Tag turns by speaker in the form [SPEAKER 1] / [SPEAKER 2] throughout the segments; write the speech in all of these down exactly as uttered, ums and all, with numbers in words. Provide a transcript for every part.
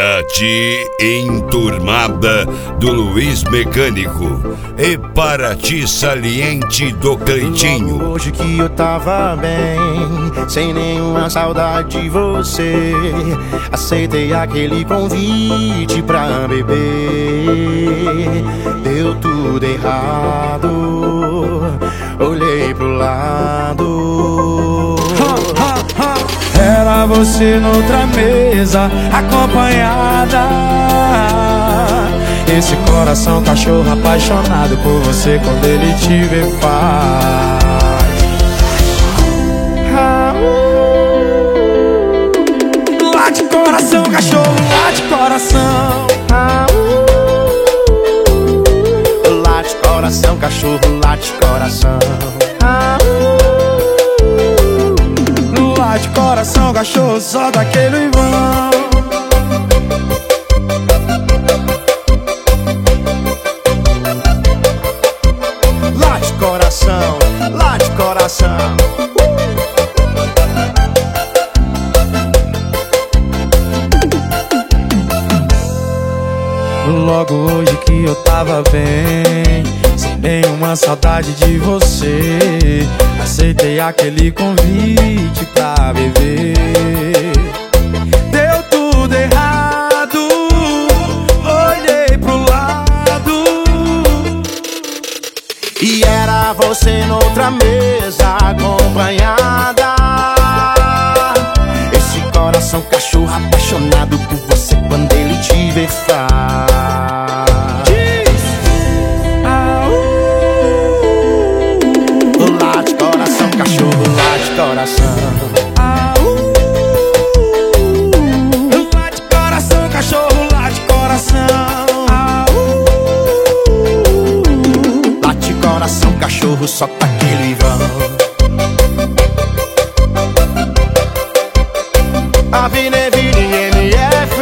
[SPEAKER 1] Pra ti, enturmada do Luiz Mecânico. E para ti, saliente do Cleitinho.
[SPEAKER 2] Logo hoje que eu tava bem, sem nenhuma saudade de você, aceitei aquele convite pra beber. Deu tudo errado, olhei pro lado. Era você noutra mesa, acompanhada. Esse coração cachorro apaixonado por você, quando ele te vê faz. Ah, uh, late coração, cachorro, late coração. Ah, uh, late coração, cachorro, late coração. Ah, uh, late coração, cachorro, só daquele vão. Late coração, late coração. Logo hoje que eu tava bem, sem nenhuma saudade de você, aceitei aquele convite pra beber. Deu tudo errado, olhei pro lado, e era você noutra mesa, acompanhada. Esse coração cachorro apaixonado por você, quando ele te vê faz. Ah, uh, late coração, cachorro, late coração. Ah, uh, late coração, cachorro, late coração. Ah, uh, late coração, cachorro, só tá aquele vão. Avenida M F,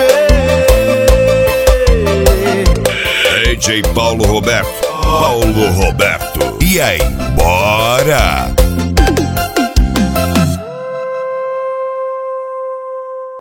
[SPEAKER 1] D J Paulo Roberto. Paulo Roberto. E aí, bora?